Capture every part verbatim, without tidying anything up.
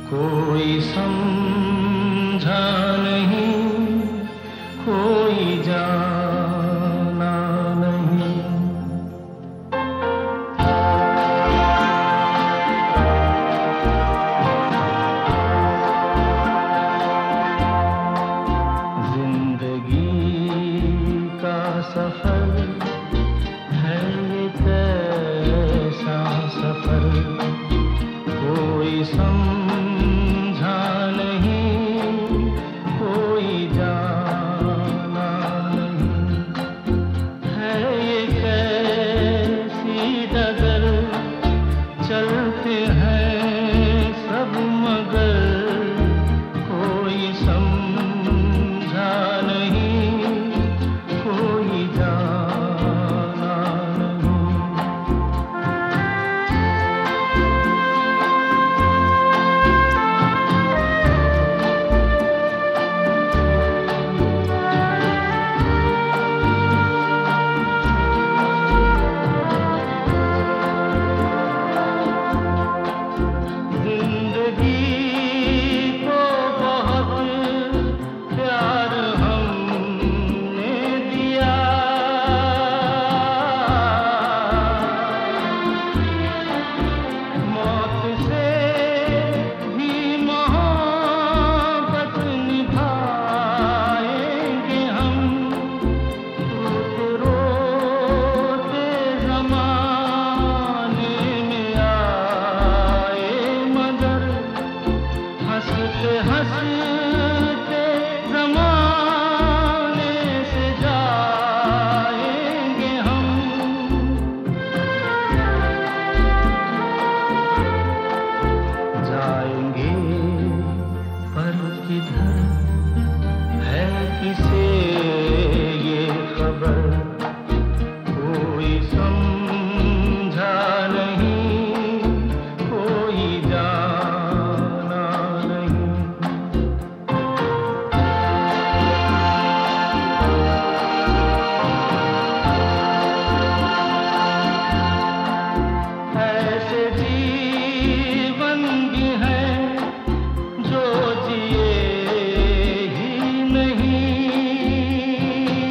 कोई समझा नहीं, कोई जाना नहीं। जिंदगी का सफर है ये कैसा सफर, कोई समझा नहीं, कोई जाना नहीं। है ये कैसी डगर, चलते हैं सब मगर, कोई समझा नहीं, कोई जाना नहीं। हंसते हंसते ज़माने से जाएंगे हम। जाएंगे पर किधर है किसे ये खबर, कोई समझा नहीं, कोई जाना नहीं। ऐसे जीवन भी हैं जो जिए ही नहीं,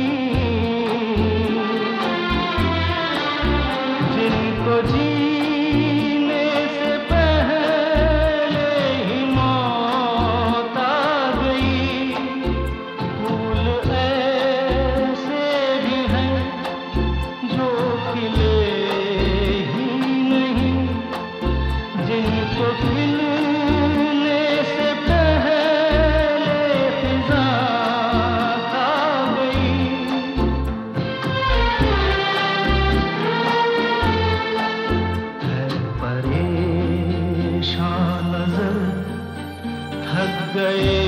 जिनको जीने से पहले ही मौत आ गई। फूल ऐसे भी हैं जो खिले ही नहीं, जिनको खिलने से पहले फिजा खा गई। है परेशान नजर, थक गए